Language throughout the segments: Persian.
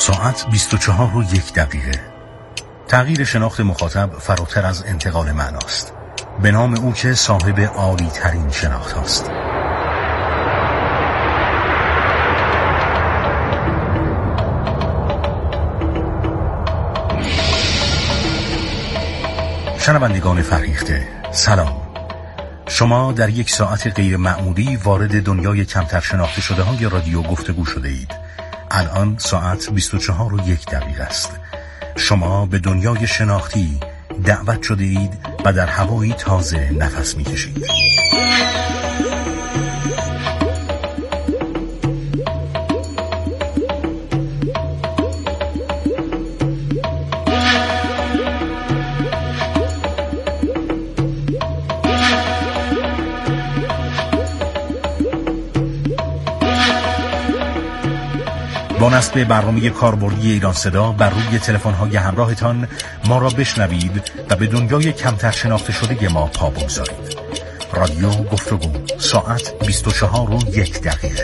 ساعت 24:01. تغییر شناخت مخاطب فراتر از انتقال معناست. به نام او که صاحب عالی ترین شناخت هاست. شنوندگان فرهیخته، سلام. شما در یک ساعت غیر معمولی وارد دنیای کمتر شناخته شده های رادیو گفتگو شده اید. الان ساعت 24:01 است. شما به دنیای شناختی دعوت شده اید و در هوایی تازه نفس می کشید. با نصب برنامه کاربردی ایران صدا بر روی تلفن‌های همراهتان ما را بشنوید و به دنیای کمتر شناخته شده ما پا بگذارید. رادیو گفتگو، ساعت 24:01.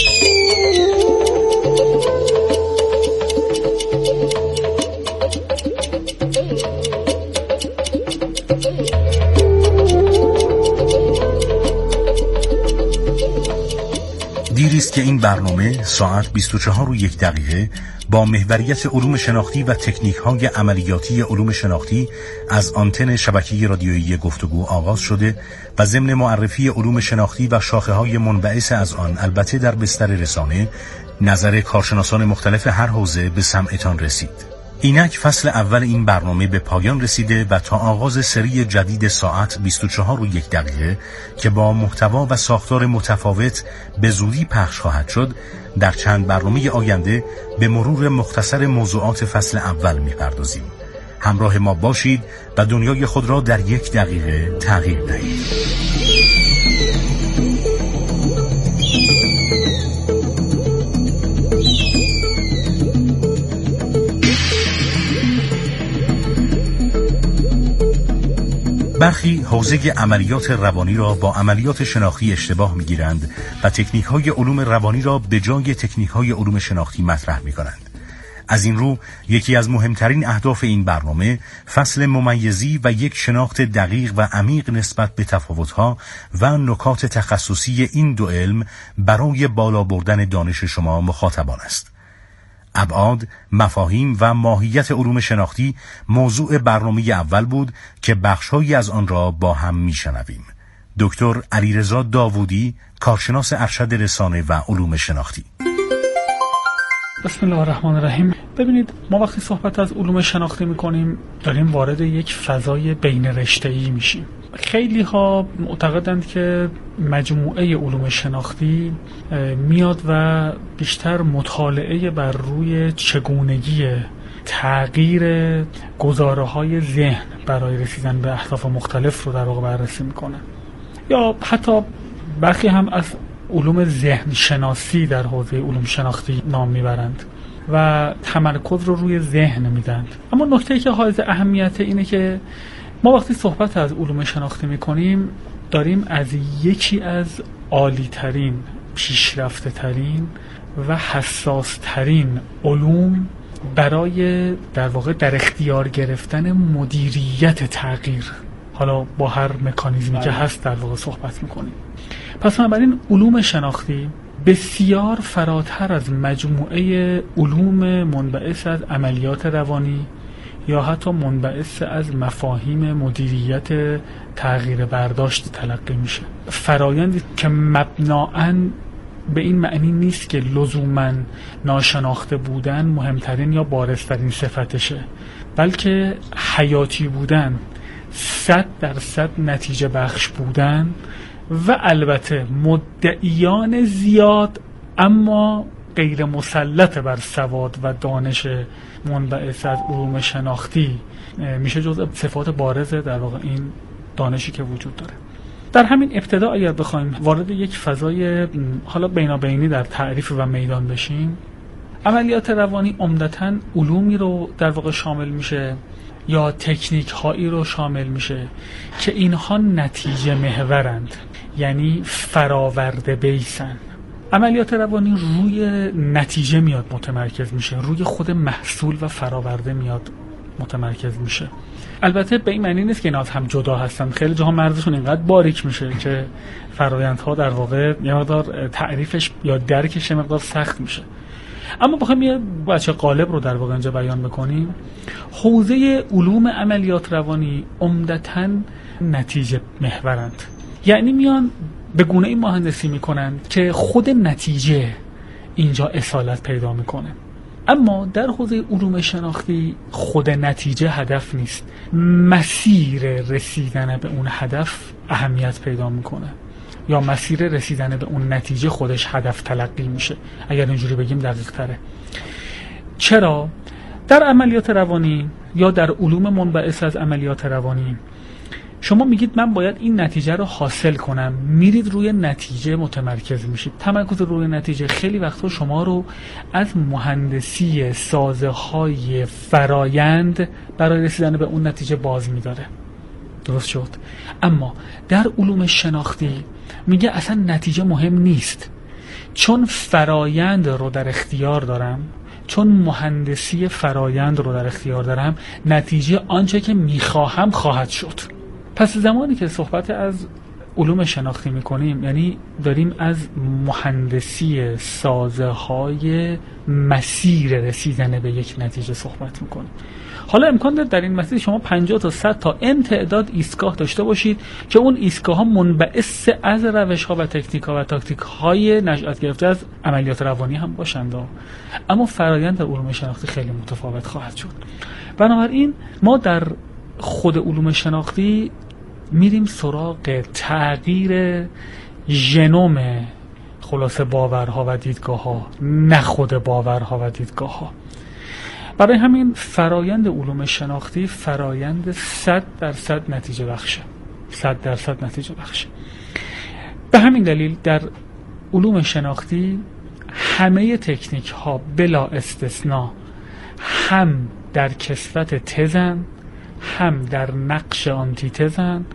دیریست که این برنامه ساعت 24:01 با محوریت علوم شناختی و تکنیک‌های عملیاتی علوم شناختی از آنتن شبکه رادیویی گفتگو آغاز شده و ضمن معرفی علوم شناختی و شاخه‌های منبعث از آن، البته در بستر رسانه، نظر کارشناسان مختلف هر حوزه به سمعتان رسید. اینک فصل اول این برنامه به پایان رسیده و تا آغاز سری جدید ساعت 24:01 که با محتوا و ساختار متفاوت به زودی پخش خواهد شد، در چند برنامه آینده به مرور مختصر موضوعات فصل اول می‌پردازیم. همراه ما باشید و دنیای خود را در 1 دقیقه تغییر دهید. برخی حوزه عملیات روانی را با عملیات شناختی اشتباه می‌گیرند و تکنیک‌های علوم روانی را به جای تکنیک‌های علوم شناختی مطرح می‌کنند. از این رو یکی از مهمترین اهداف این برنامه فصل ممیزی و یک شناخت دقیق و عمیق نسبت به تفاوت‌ها و نکات تخصصی این دو علم برای بالا بردن دانش شما مخاطبان است. ابعاد، مفاهیم و ماهیت علوم شناختی موضوع برنامه اول بود که بخش‌هایی از آن را با هم می‌شنویم. دکتر علیرضا داوودی، کارشناس ارشد رسانه و علوم شناختی. بسم الله الرحمن الرحیم. ببینید، ما وقتی صحبت از علوم شناختی می‌کنیم داریم وارد یک فضای بین رشته‌ای میشیم. خیلی ها معتقدند که مجموعه علوم شناختی میاد و بیشتر مطالعه بر روی چگونگی تغییر گزاره‌های ذهن برای رسیدن به اهداف مختلف رو در واقع بررسی میکنه، یا حتی برخی هم از علوم ذهن شناسی در حوزه علوم شناختی نام میبرند و تمرکز رو روی ذهن میدند. اما نکته‌ای که حائز اهمیت اینه که ما وقتی صحبت از علوم شناختی میکنیم داریم از یکی از عالی ترین، پیشرفته ترین و حساس ترین علوم برای در واقع در اختیار گرفتن مدیریت تغییر، حالا با هر مکانیزمی که هست، در واقع صحبت میکنیم. پس بنابراین علوم شناختی بسیار فراتر از مجموعه علوم منبعث از عملیات روانی یا حتی منبعث از مفاهیم مدیریت تغییر برداشت تلقی میشه. فرایندی که مبناً به این معنی نیست که لزوماً ناشناخته بودن مهمترین یا بارزترین صفتشه، بلکه حیاتی بودن، 100% نتیجه بخش بودن و البته مدعیان زیاد اما غیر مسلط بر سواد و دانش منبعث از علوم شناختی میشه جزء صفات بارز در واقع این دانشی که وجود داره. در همین ابتدا اگر بخوایم وارد یک فضای حالا بینابینی در تعریف و میدان بشیم، عملیات روانی عمدتاً علومی رو در واقع شامل میشه یا تکنیک هایی رو شامل میشه که اینها نتیجه محورند، یعنی فراورده بیسن. عملیات روانی روی نتیجه میاد متمرکز میشه، روی خود محصول و فرآورده میاد متمرکز میشه. البته به این معنی نیست که اینا از هم جدا هستن، خیلی جاها مرزشون اینقدر باریک میشه که فرآیندها در واقع یه مقدار تعریفش یا درکش یه مقدار سخت میشه. اما بخوایم یه بچه قالب رو در واقع اینجا بیان بکنیم، حوزه علوم عملیات روانی عمدتاً نتیجه محورند، یعنی میان به گونه‌ای مهندسی میکنن که خود نتیجه اینجا اصالت پیدا میکنه. اما در حوزه علوم شناختی خود نتیجه هدف نیست، مسیر رسیدن به اون هدف اهمیت پیدا میکنه، یا مسیر رسیدن به اون نتیجه خودش هدف تلقی میشه، اگر اینجوری بگیم دقیق تره. چرا؟ در عملیات روانی یا در علوم منبعث از عملیات روانی شما میگید من باید این نتیجه رو حاصل کنم، میرید روی نتیجه متمرکز میشید. تمرکز روی نتیجه خیلی وقتا شما رو از مهندسی سازه‌های فرایند برای رسیدن به اون نتیجه باز میداره. درست شد؟ اما در علوم شناختی میگه اصلا نتیجه مهم نیست، چون فرایند رو در اختیار دارم، چون مهندسی فرایند رو در اختیار دارم، نتیجه آنچه که میخواهم خواهد شد. پس زمانی که صحبت از علوم شناختی میکنیم، یعنی داریم از مهندسی سازه‌های مسیر رسیدن به یک نتیجه صحبت میکنیم. حالا امکان داره در این مسیر شما 50 تا 100 تا n تعداد ایستگاه داشته باشید که اون ایستگاه ها منبعث از روش ها و تکنیک ها و تاکتیک های نشأت گرفته از عملیات روانی هم باشند، اما فرایند در علوم شناختی خیلی متفاوت خواهد شد. بنابراین ما در خود علوم شناختی میریم سراغ تغییر ژنوم خلاصه باورها و دیدگاه ها، نه خود باورها و دیدگاه ها. برای همین فرایند علوم شناختی فرایند 100% نتیجه بخشه، 100% نتیجه بخشه. به همین دلیل در علوم شناختی همه تکنیک ها بلا استثناء هم در کسوت تزن، هم در نقش آنتی تزن،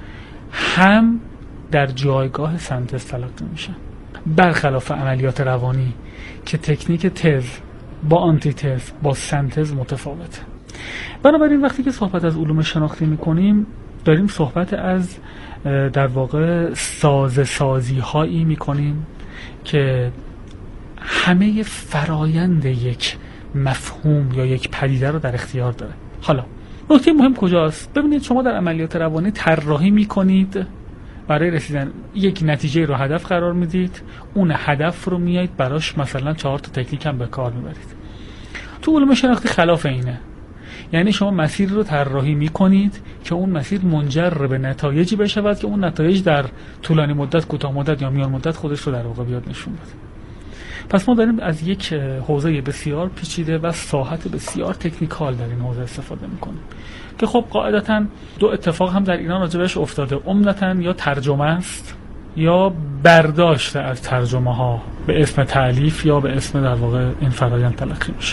هم در جایگاه سنتز تلقی میشن، برخلاف عملیات روانی که تکنیک تز با آنتی تز با سنتز متفاوته. بنابراین وقتی که صحبت از علوم شناختی میکنیم داریم صحبت از در واقع سازی هایی میکنیم که همه فرایند یک مفهوم یا یک پدیده رو در اختیار داره. حالا نکته مهم کجاست؟ ببینید شما در عملیات روانی طراحی میکنید، برای رسیدن یک نتیجه رو هدف قرار میدید، اون هدف رو میایید براش مثلا 4 تا تکنیک هم به کار میبرید. تو علوم شناختی خلاف اینه، یعنی شما مسیر رو طراحی میکنید که اون مسیر منجر به نتایجی بشود که اون نتایج در طولانی مدت، کوتاه مدت یا میان مدت خودش رو در واقع بیاد نشون بده. پس ما داریم از یک حوزه بسیار پیچیده و ساحت بسیار تکنیکال در این حوزه استفاده میکنیم که خب قاعدتاً 2 اتفاق هم در ایران راجبش افتاده، عمدتاً یا ترجمه است یا برداشت از ترجمه ها به اسم تألیف یا به اسم در واقع این فرایند تلقی میشه.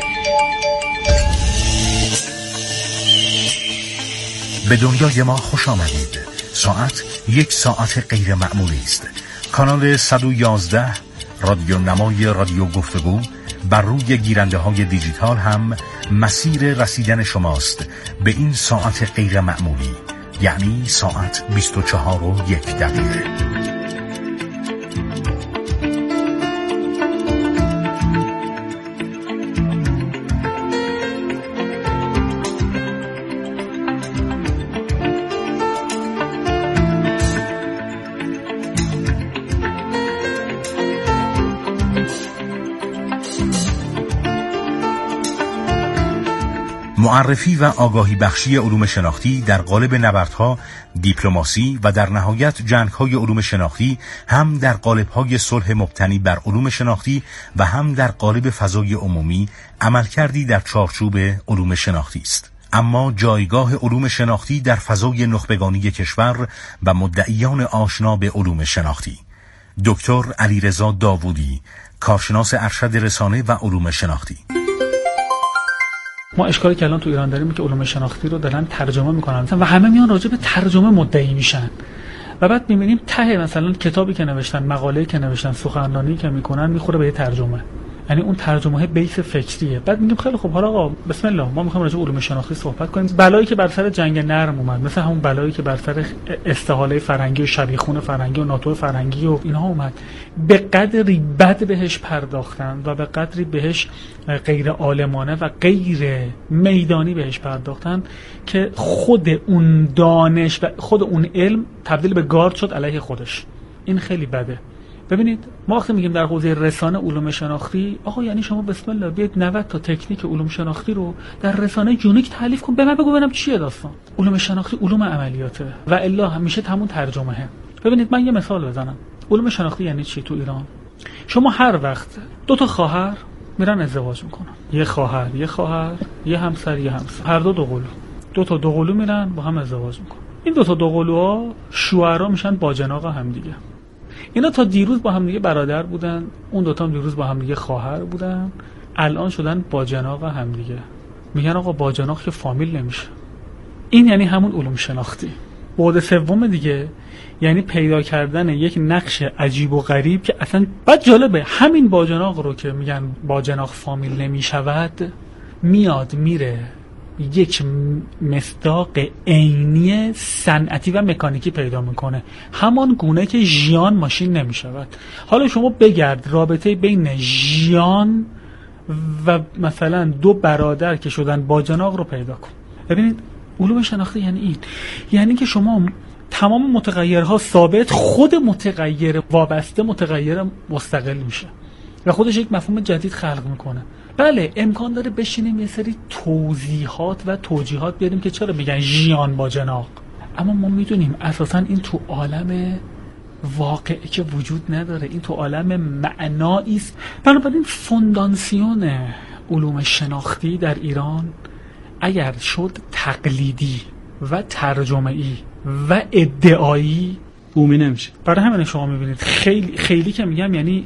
به دنیای ما خوش آمدید. ساعت 1 ساعت غیر معمولی است. کانال 111 رادیو نمای رادیو گفتگو بر روی گیرنده های دیجیتال هم مسیر رسیدن شماست به این ساعت غیر معمولی، یعنی ساعت 24:01. معرفی و آگاهی بخشی علوم شناختی در قالب نبردها، دیپلماسی و در نهایت جنگ‌های علوم شناختی هم در قالب‌های صلح مبتنی بر علوم شناختی و هم در قالب فضای عمومی عملکردی در چارچوب علوم شناختی است. اما جایگاه علوم شناختی در فضای نخبگانی کشور و مدعیان آشنا به علوم شناختی. دکتر علیرضا داوودی، کارشناس ارشد رسانه و علوم شناختی. ما اشکالی که الان تو ایران داریم که علوم شناختی رو دارن ترجمه میکنن و همه میان راجع به ترجمه مدعی میشن، و بعد می‌بینیم ته مثلا کتابی که نوشتن، مقاله‌ای که نوشتن، سخنرانی که میکنن میخوره به ترجمه، یعنی اون ترجمه بیس فکریه. بعد میگیم خیلی خوب، حالا آقا بسم الله، ما میخوایم راجع به علوم شناختی صحبت کنیم. بلایی که بر سر جنگ نرم اومد، مثل همون بلایی که بر سر استحاله فرنگی و شبیخون فرنگی و ناتو فرنگی و اینها اومد، به قدری بد بهش پرداختن و به قدری بهش غیر عالمانه و غیر میدانی بهش پرداختن که خود اون دانش و خود اون علم تبدیل به گارد شد علیه خودش. این خیلی بده. ببینید ما وقتی میگیم در حوزه رسانه علوم شناختی، آقا یعنی شما بسم الله بیاید 90 تا تکنیک علوم شناختی رو در رسانه یونیک تعریف کن، به من بگو ببینم چیه داستان. علوم شناختی علوم عملیاته و الا همیشه همون ترجمهه. ببینید من یه مثال بزنم. علوم شناختی یعنی چی تو ایران؟ شما هر وقت دو تا خواهر میرن ازدواج میکنن، یه خواهر، یه همسر، هر دو قلو، دو تا دو قلو میرن با هم ازدواج میکنن. این دو تا دو قلوها شوهرها میشن باجناق هم دیگه. اینا تا دیروز با هم دیگه برادر بودن، اون دوتا هم دیروز با هم دیگه خواهر بودن، الان شدن باجناق هم دیگه. میگن آقا باجناق که فامیل نمیشه. این یعنی همون علوم شناختی. بعد سوم دیگه یعنی پیدا کردن یک نقش عجیب و غریب که اصلا بعد جالبه، همین باجناق رو که میگن باجناق فامیل نمیشود، میاد میره یک مصداق عینی صنعتی و مکانیکی پیدا میکنه، همان گونه که ژیان ماشین نمیشود. حالا شما بگرد رابطه بین ژیان و مثلا دو برادر که شدن باجناق رو پیدا کن. ببینید علوم شناختی یعنی این، یعنی که شما تمام متغیرها ثابت، خود متغیر وابسته متغیر مستقل میشه و خودش یک مفهوم جدید خلق میکنه. بله امکان داره بشینیم یه سری توضیحات و توجیهات بیاریم که چرا میگن ژیان باجناق، اما ما میدونیم اساسا این تو عالم واقعی که وجود نداره، این تو عالم معنایی است. بنابراین فونداسیون علوم شناختی در ایران اگر شد تقلیدی و ترجمه‌ای و ادعایی، بومی نمیشه. برای همین شما میبینید خیلی که میگم یعنی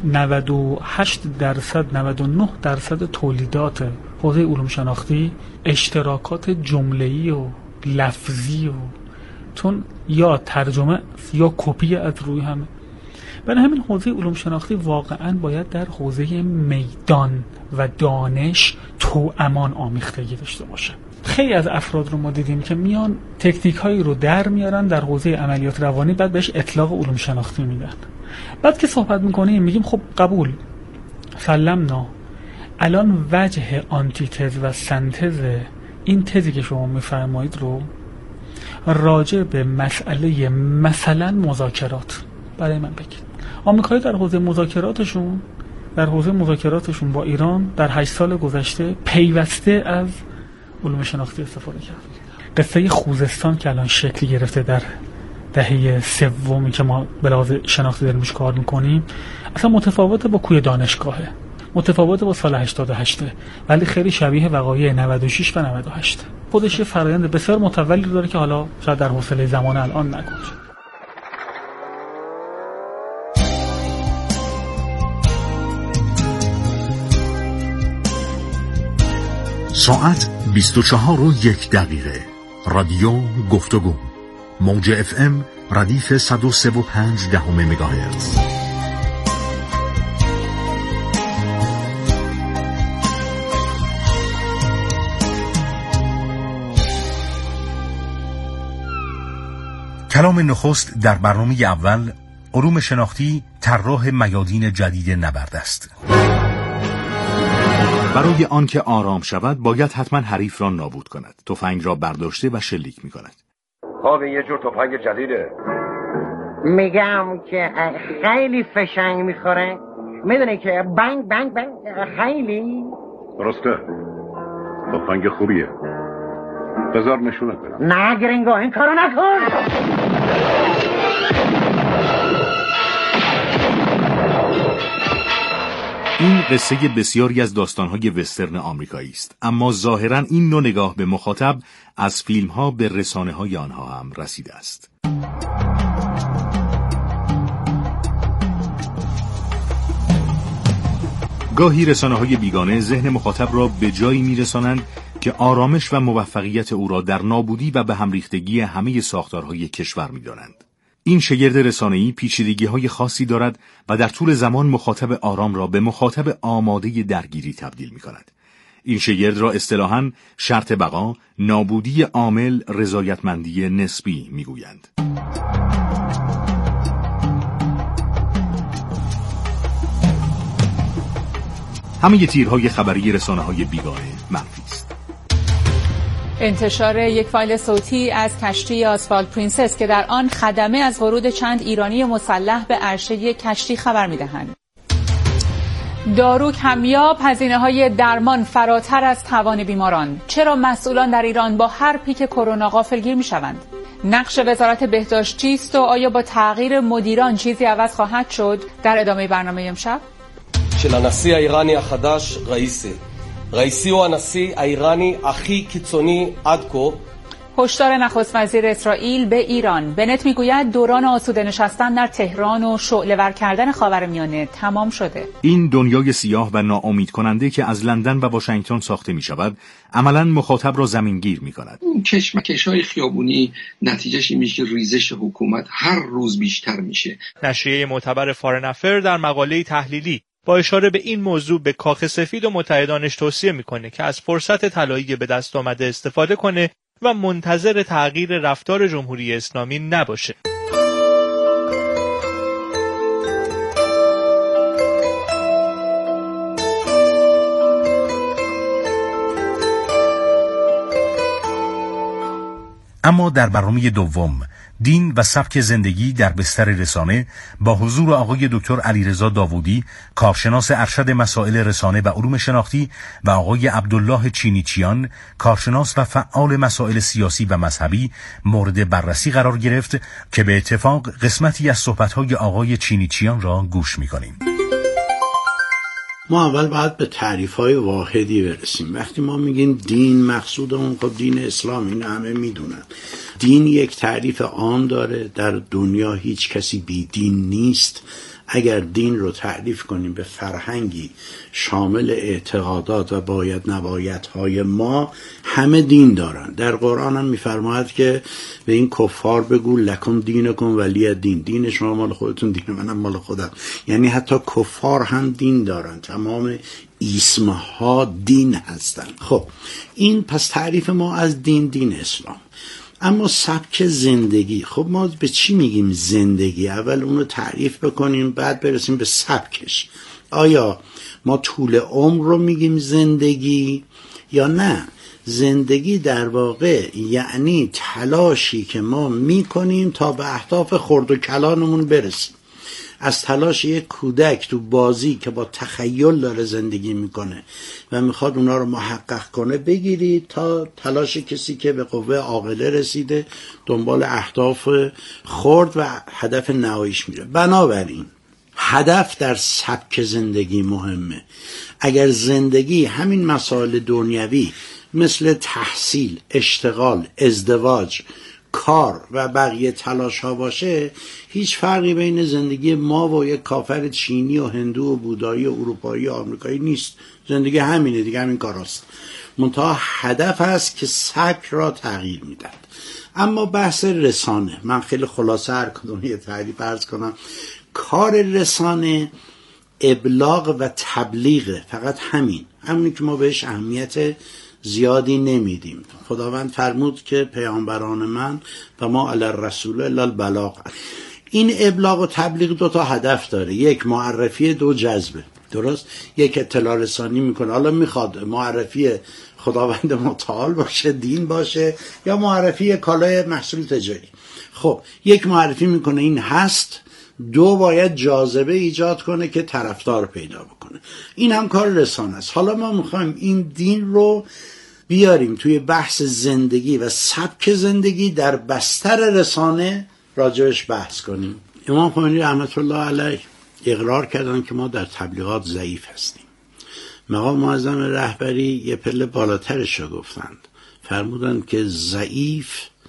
98% 99% تولیدات حوزه علوم شناختی اشتراکات جمله‌ای و لفظی و تون یا ترجمه یا کپی از روی همه. برای همین حوزه علوم شناختی واقعا باید در حوزه میدان و دانش توامان آمیختگی داشته باشه. خیلی از افراد رو ما دیدیم که میان تکنیک هایی رو در میارن در حوزه عملیات روانی، بعد بهش اطلاق علوم شناختی میدن. بعد که صحبت میکنیم میگیم خب قبول سلمنا، الان وجه آنتیتز و سنتز این تزی که شما میفرمایید رو راجع به مسئله مثلا مذاکرات برای من بگید. آمریکایی در حوزه مذاکراتشون با ایران در 8 سال گذشته پیوسته از علوم شناختی استفاده کرد. قصه خوزستان که الان شکل گرفته در دهه سومی که ما به لحاظ شناختی داریم کار میکنیم، اصلا متفاوته با کوی دانشگاهه، متفاوته با سال 88، ولی خیلی شبیه وقایع 96 و 98. خودش یه فرآیند بسیار متولی داره که حالا شاید در حوصله زمان الان نگنجه. ساعت 24:01. رادیو گفتگو، موج FM ردیف 103.5 مگاهرتز. کلام نخست در برنامه اول، علوم شناختی طراح میادین جدید نبرد است. برای آنکه آرام شود باید حتما حریف را نابود کند. تفنگ را برداشته و شلیک می کند. یه جور تفنگ جدیده. میگم که خیلی فشنگ میخوره، میدونی که بنگ بنگ بنگ خیلی. درسته، تفنگ خوبیه، بذار نشونت بدم. نه گرینگو این کارو نکن. این قصه بسیاری از داستان‌های وسترن آمریکایی است، اما ظاهراً این نوع نگاه به مخاطب از فیلم‌ها به رسانه‌های آنها هم رسیده است. گاهی رسانه‌های بیگانه ذهن مخاطب را به جایی می‌رسانند که آرامش و موفقیت او را در نابودی و به هم ریختگی همه ساختارهای کشور می‌دانند. این شگرد رسانه‌ای پیچیدگی‌های خاصی دارد و در طول زمان مخاطب آرام را به مخاطب آماده درگیری تبدیل می‌کند. این شگرد را اصطلاحاً شرط بقا، نابودی عامل، رضایتمندی نسبی می‌گویند. همه تیرهای خبری رسانه‌های بیگانه منفی است. انتشار یک فایل صوتی از کشتی آسفالت پرنسس که در آن خدمه از ورود چند ایرانی مسلح به عرشه کشتی خبر می‌دهند. دارو کمیاب، هزینه‌های درمان فراتر از توان بیماران. چرا مسئولان در ایران با هر پیک کرونا غافلگیر می‌شوند؟ نقش وزارت بهداشت چیست و آیا با تغییر مدیران چیزی عوض خواهد شد؟ در ادامه برنامه امشب של הנשיא האיראני החדש ראיסי. ראיסי הוא הנשיא האיראני הכי קיצוני עד כה. هشدار نخست وزیر اسرائیل به ایران. بنت میگوید دوران آسوده نشستن در تهران و شعله‌ور کردن خاورمیانه تمام شده. این دنیای سیاه و ناامید کننده که از لندن و واشنگتن ساخته می شود، عملاً مخاطب را زمینگیر می کند. این کشمکش‌های خیابونی نتیجهش این میشه که ریزش حکومت هر روز بیشتر میشه. نشریه معتبر فارن افر در مقاله تحلیلی با اشاره به این موضوع به کاخ سفید و متحدانش توصیه میکنه که از فرصت طلایی به دست آمده استفاده کنه و منتظر تغییر رفتار جمهوری اسلامی نباشه. اما در برنامه دوم، دین و سبک زندگی در بستر رسانه، با حضور آقای دکتر علیرضا داوودی، کارشناس ارشد مسائل رسانه و علوم شناختی، و آقای عبدالله چینیچیان، کارشناس و فعال مسائل سیاسی و مذهبی، مورد بررسی قرار گرفت که به اتفاق قسمتی از صحبت‌های آقای چینیچیان را گوش می‌کنیم. ما اول باید به تعریف‌های واحدی برسیم. وقتی ما میگیم دین، مقصودمون خب دین اسلام، این همه میدونن. دین یک تعریف عام داره، در دنیا هیچ کسی بی دین نیست. اگر دین رو تعریف کنیم به فرهنگی شامل اعتقادات و باید نبایدهای ما، همه دین دارن. در قرآن هم میفرماید که به این کفار بگو لکن دینکم ولی دین، دین شما مال خودتون، دین منم مال خودم. یعنی حتی کفار هم دین دارن، تمام اسمها دین هستن. خب این پس تعریف ما از دین اسلام. اما سبک زندگی، خب ما به چی میگیم زندگی؟ اول اونو تعریف بکنیم بعد برسیم به سبکش. آیا ما طول عمر رو میگیم زندگی یا نه؟ زندگی در واقع یعنی تلاشی که ما میکنیم تا به اهداف خرد و کلانمون برسیم. از تلاش یک کودک تو بازی که با تخیل داره زندگی میکنه و میخواد اونا رو محقق کنه بگیرید تا تلاش کسی که به قوه عاقله رسیده دنبال اهداف خرد و هدف نهاییش میره. بنابراین هدف در سبک زندگی مهمه. اگر زندگی همین مسائل دنیوی مثل تحصیل، اشتغال، ازدواج، کار و بقیه تلاش ها باشه، هیچ فرقی بین زندگی ما و یک کافر چینی و هندو و بودایی و اروپایی و آمریکایی نیست. زندگی همینه دیگه، همین کاراست. منتها هدف هست که سبک را تغییر میدن. اما بحث رسانه، من خیلی خلاصه هر کدوم یه تعریف عرض کنم. کار رسانه ابلاغ و تبلیغ، فقط همونی که ما بهش اهمیت زیادی نمیدیم. خداوند فرمود که پیامبران من و ما علی الرسول الا البلاغ. این ابلاغ و تبلیغ دو تا هدف داره، یک معرفی، دو جذبه. درست؟ یک اطلاع رسانی میکنه. حالا میخواد معرفی خداوند متعال باشه، دین باشه، یا معرفی کالای محصول تجاری. خب یک معرفی میکنه، این هست. دو باید جاذبه ایجاد کنه که طرفدار پیدا بکنه. این هم کار رسانه است. حالا ما میخوایم این دین رو بیاریم توی بحث زندگی و سبک زندگی در بستر رسانه راجعش بحث کنیم. امام خمینی رحمت الله علیه اقرار کردن که ما در تبلیغات ضعیف هستیم. مقام معظم رهبری یه پله بالاترش رو گفتند، فرمودند که ضعیف،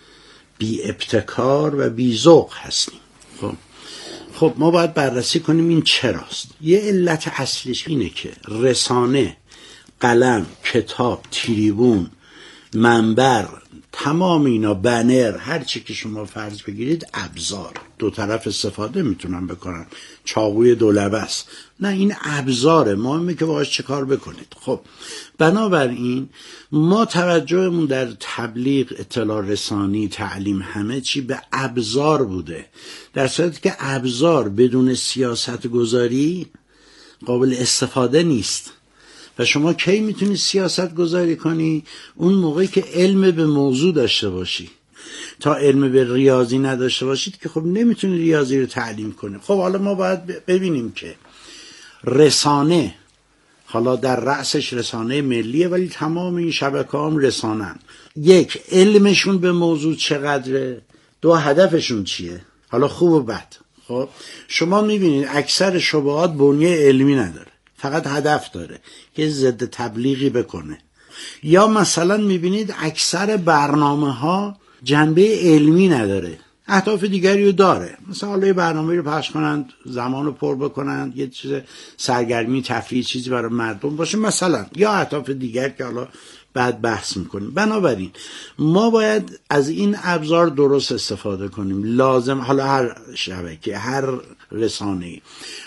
بی ابتکار و بی ذوق هستیم. خب ما باید بررسی کنیم این چراست. یه علت اصلیش اینه که رسانه، قلم، کتاب، تریبون، منبر، تمام اینا بنر، هر چی که شما فرض بگیرید ابزار، دو طرف استفاده میتونن بکنن، چاقوی دولبه است، نه این ابزاره، مهمه که باهاش چه کار بکنید. خب بنابراین ما توجهمون در تبلیغ، اطلاع رسانی، تعلیم، همه چی به ابزار بوده، در صورتی که ابزار بدون سیاست گذاری قابل استفاده نیست. و شما کی میتونی سیاست گذاری کنی؟ اون موقعی که علم به موضوع داشته باشی. تا علم به ریاضی نداشته باشید که خب نمیتونی ریاضی رو تعلیم کنی. خب حالا ما باید ببینیم که رسانه، حالا در رأسش رسانه ملیه ولی تمام این شبکه هم رسانن، یک، علمشون به موضوع چقدره، دو، هدفشون چیه، حالا خوب و بد. خب شما میبینید اکثر شبهات بنیه علمی نداره، فقط هدف داره که ضد تبلیغی بکنه. یا مثلا میبینید اکثر برنامه ها جنبه علمی نداره، اهداف دیگری رو داره، مثلا حالا یه برنامه رو پخش کنند، زمان رو پر بکنند، یه چیز سرگرمی، تفریح، چیزی برای مردم باشه مثلا، یا اهداف دیگر که حالا بعد بحث میکنیم. بنابراین ما باید از این ابزار درست استفاده کنیم. لازم، حالا هر شبکه، هر رسانه‌ای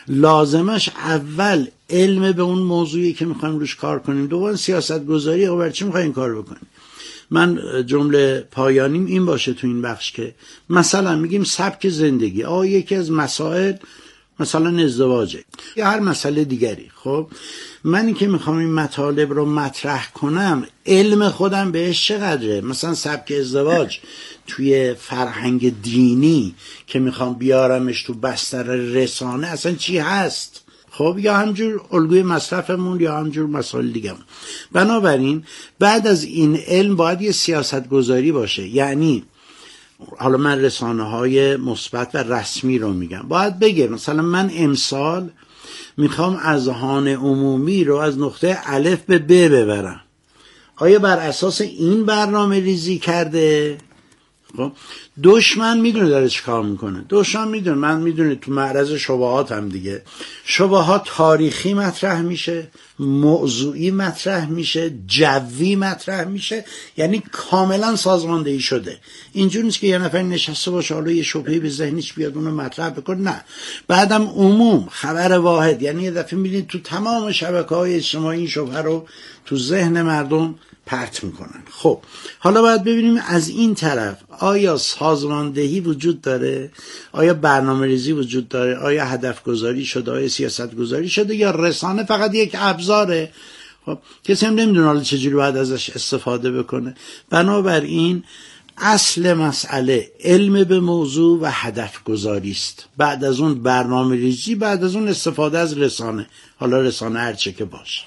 لازمش اول علم به اون موضوعی که میخوایم روش کار کنیم، دوم سیاست گذاری. برای چی میخوایم این کار بکنیم؟ من جمله پایانیم این باشه تو این بخش که مثلا میگیم سبک زندگی، یکی از مسائل مثلا ازدواجه یا هر مسئله دیگری. خب منی که میخوام این مطالب رو مطرح کنم، علم خودم بهش چقدره؟ مثلا سبک ازدواج توی فرهنگ دینی که میخوام بیارمش تو بستر رسانه اصلا چی هست؟ خب یا همجور الگوی مصرفمون یا همجور مسائل دیگه. بنابراین بعد از این علم باید یه سیاست گذاری باشه. یعنی حالا من رسانه‌های مثبت و رسمی رو میگم، باید بگه مثلا من امسال میخوام اذهان عمومی رو از نقطه الف به ب ببرم، آیا بر اساس این برنامه ریزی کرده؟ خب دشمن میدونه داره چه کار میکنه، دشمن میدونه، من میدونه تو معرض شبهات هم دیگه، شبهات تاریخی مطرح میشه، موضوعی مطرح میشه، جوی مطرح میشه، یعنی کاملا سازماندهی شده. اینجوری نیست که یه نفر نشسته باشه حالا یه شبهه به ذهنش بیاد اونو مطرح بکنه، نه. بعدم عموم، خبر واحد، یعنی یه دفعه میبینید تو تمام شبکه‌های اجتماعی این شبهه رو تو ذهن مردم پرت میکنن. خب حالا باید ببینیم از این طرف آیا سازماندهی وجود داره، آیا برنامه ریزی وجود داره، آیا هدف گذاری شده، آیا سیاست گذاری شده، یا رسانه فقط یک ابزاره. خب کسی هم نمیدونه حالا چجوری باید ازش استفاده بکنه. بنابراین اصل مسئله علم به موضوع و هدف گذاری است، بعد از اون برنامه ریزی، بعد از اون استفاده از رسانه، حالا رسانه هر چه که باشه.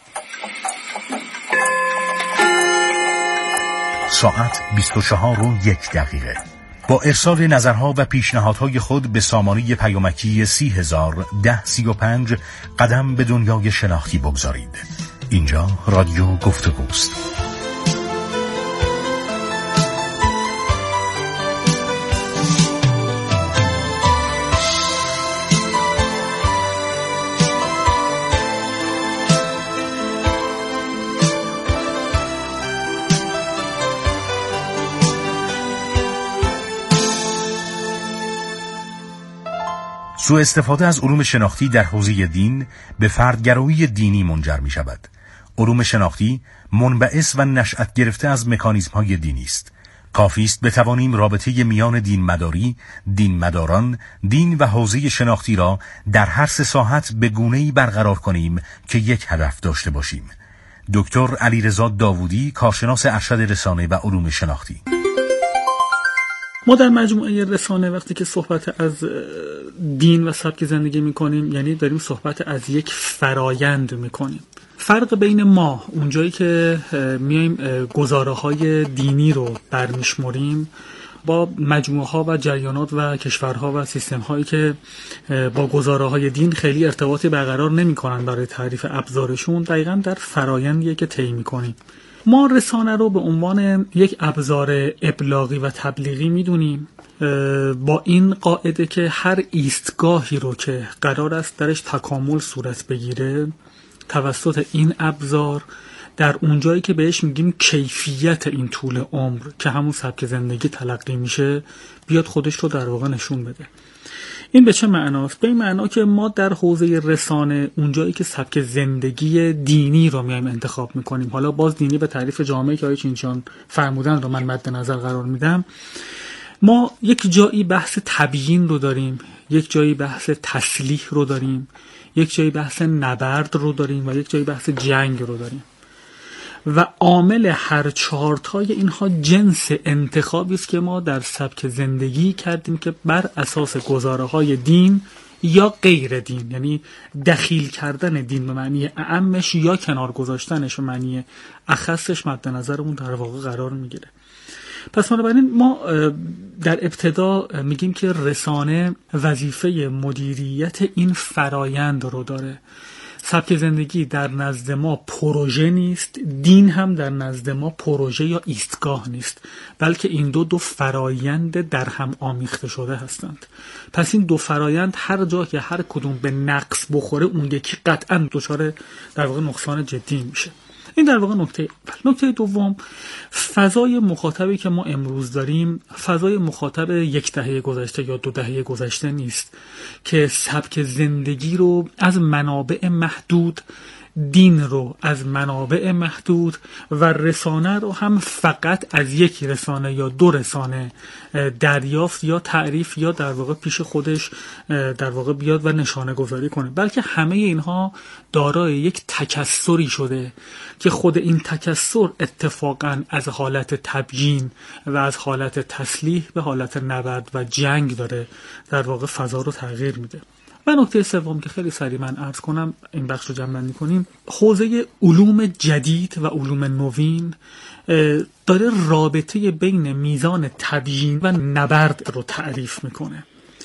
ساعت 24:01. با ارسال نظرها و پیشنهادهای خود به سامانه پیامکی 30,01035 قدم به دنیای شناختی بگذارید. اینجا رادیو گفتگوست. سوء استفاده از علوم شناختی در حوزه دین به فردگرایی دینی منجر می شود. علوم شناختی منبعث و نشأت گرفته از مکانیزم‌های دینی است. کافی است بتوانیم رابطه میان دین مداری، دین مداران، دین و حوزه شناختی را در هر سه ساحت به گونه‌ای برقرار کنیم که یک هدف داشته باشیم. دکتر علیرضا داوودی، کارشناس ارشد رسانه و علوم شناختی. ما در مجموعه رسانه وقتی که صحبت از دین و سبک زندگی میکنیم، یعنی داریم صحبت از یک فرایند میکنیم. فرق بین ما اونجایی که میایم گزاره‌های دینی رو برمیشمریم با مجموعه‌ها و جریانات و کشورها و سیستم‌هایی که با گزاره‌های دین خیلی ارتباطی برقرار نمی‌کنن برای تعریف ابزارشون، دقیقاً در فرایندیه که طی می‌کنیم. ما رسانه رو به عنوان یک ابزار ابلاغی و تبلیغی میدونیم، با این قاعده که هر ایستگاهی رو که قرار است درش تکامل صورت بگیره توسط این ابزار در اونجایی که بهش میگیم کیفیت این طول عمر که همون سبک زندگی تلقی میشه بیاد خودش رو در واقع نشون بده. این به چه معناست؟ به این معنا که ما در حوزه رسانه اونجایی که سبک زندگی دینی رو میایم انتخاب میکنیم، حالا باز دینی به تعریف جامعه که آقای چینچیان فرمودن رو من مد نظر قرار میدم، ما یک جایی بحث تبیین رو داریم، یک جایی بحث تسلیح رو داریم، یک جایی بحث نبرد رو داریم و یک جایی بحث جنگ رو داریم و عامل هر چهارتای اینها جنس انتخابی است که ما در سبک زندگی کردیم که بر اساس گزاره‌های دین یا غیر دین، یعنی دخیل کردن دین به معنی اعمش یا کنار گذاشتنش به معنی اخصش مد نظرمون در واقع قرار میگیره. پس بنابراین ما در ابتدا میگیم که رسانه وظیفه مدیریت این فرایند رو داره. سبک زندگی در نزد ما پروژه نیست، دین هم در نزد ما پروژه یا ایستگاه نیست، بلکه این دو فرایند در هم آمیخته شده هستند. پس این دو فرایند هر جا که هر کدوم به نقص بخوره اون یکی قطعا دچار در واقع نقصان جدی میشه. این در واقع نکته اول. نکته دوم، فضای مخاطبی که ما امروز داریم فضای مخاطب یک دهه گذشته یا 2 دهه گذشته نیست که سبک زندگی رو از منابع محدود، دین رو از منابع محدود و رسانه رو هم فقط از یک رسانه یا 2 رسانه دریافت یا تعریف یا در واقع پیش خودش در واقع بیاد و نشانه گذاری کنه، بلکه همه اینها دارای یک تکثری شده که خود این تکثر اتفاقا از حالت تبیین و از حالت تسلیح به حالت نبرد و جنگ داره در واقع فضا رو تغییر میده. و نکته سوم که خیلی سریع من عرض کنم این بخش رو جمع کنیم، حوزه علوم جدید و علوم نوین داره رابطه بین میزان تبیین و نبرد رو تعریف میکنه.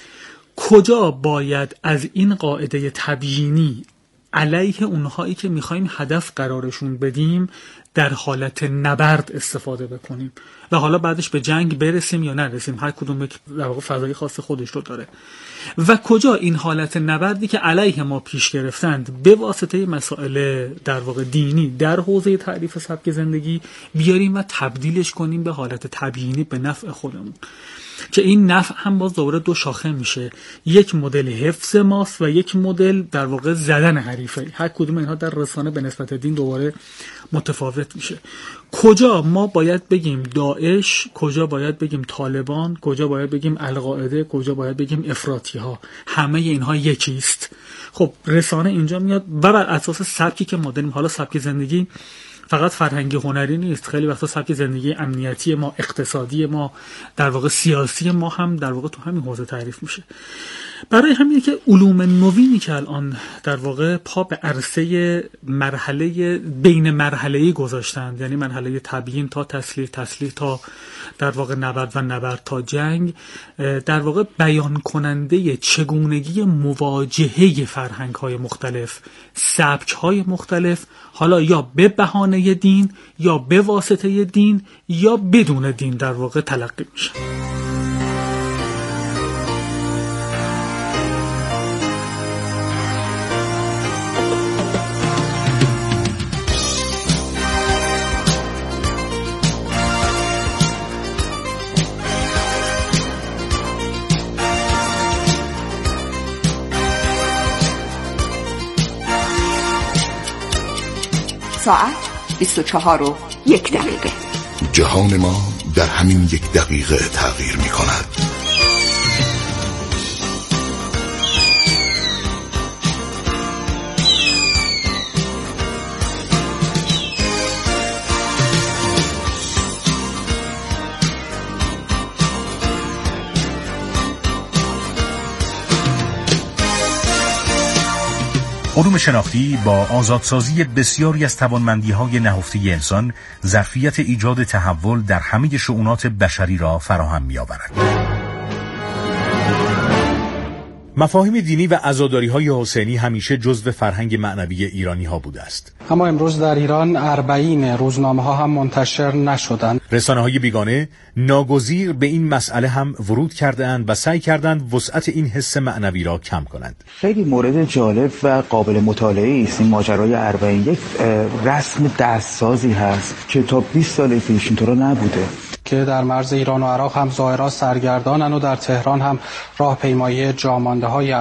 کجا باید از این قاعده تبیینی علیه اونهایی که میخوایم هدف قرارشون بدیم در حالت نبرد استفاده بکنیم و حالا بعدش به جنگ برسیم یا نرسیم، هر کدوم در واقع فضای خاص خودش رو داره، و کجا این حالت نبردی که علیه ما پیش گرفتند به واسطه مسائل در واقع دینی در حوزه تعریف سبک زندگی بیاریم و تبدیلش کنیم به حالت تبیینی به نفع خودمون، که این نفع هم باز دوباره 2 شاخه میشه، یک مدل حفظ ماست و یک مدل در واقع زدن حریفه. هر کدوم اینها در رسانه به نسبت دین دوباره متفاوت میشه. کجا ما باید بگیم داعش، کجا باید بگیم طالبان، کجا باید بگیم القاعده، کجا باید بگیم افراطی ها، همه اینها یکیست. خب رسانه اینجا میاد و بر اساس سبکی که ما داریم، حالا سبک زندگی فقط فرهنگی هنری نیست، خیلی وقتا سبک زندگی امنیتی ما، اقتصادی ما، در واقع سیاسی ما هم در واقع تو همین حوزه تعریف میشه. برای همینه که علوم نوینی که الان در واقع پا به عرصه مرحله بین مرحله‌ای گذاشتند، یعنی مرحله تبیین تا تسلیح، تسلیح تا در واقع نبرد و نبرد تا جنگ، در واقع بیان کننده چگونگی مواجهه فرهنگ‌های مختلف، سبک‌های مختلف، حالا یا به بهانه دین یا به واسطه دین یا بدون دین در واقع تلقی میشه. ساعت 24:01. جهان ما در همین 1 دقیقه تغییر می کند. علوم شناختی با آزادسازی بسیاری از توانمندی‌های نهفته انسان ظرفیت ایجاد تحول در همه شؤونات بشری را فراهم می‌آورد. مفاهیم دینی و عزاداری‌های حسینی همیشه جزو فرهنگ معنوی ایرانی‌ها بوده است. اما امروز در ایران 40 روزنامه‌ها هم منتشر نشدند. رسانه‌های بیگانه ناگزیر به این مسئله هم ورود کرده‌اند و سعی کردند وسعت این حس معنوی را کم کنند. خیلی مورد جالب و قابل مطالعه است این ماجرای 40. یک رسم دستسازی هست که تا 20 سال پیش اینطور نبوده، که در مرز ایران و عراق هم ظاهرا سرگردانن و در تهران هم راهپیمایی جامانده‌های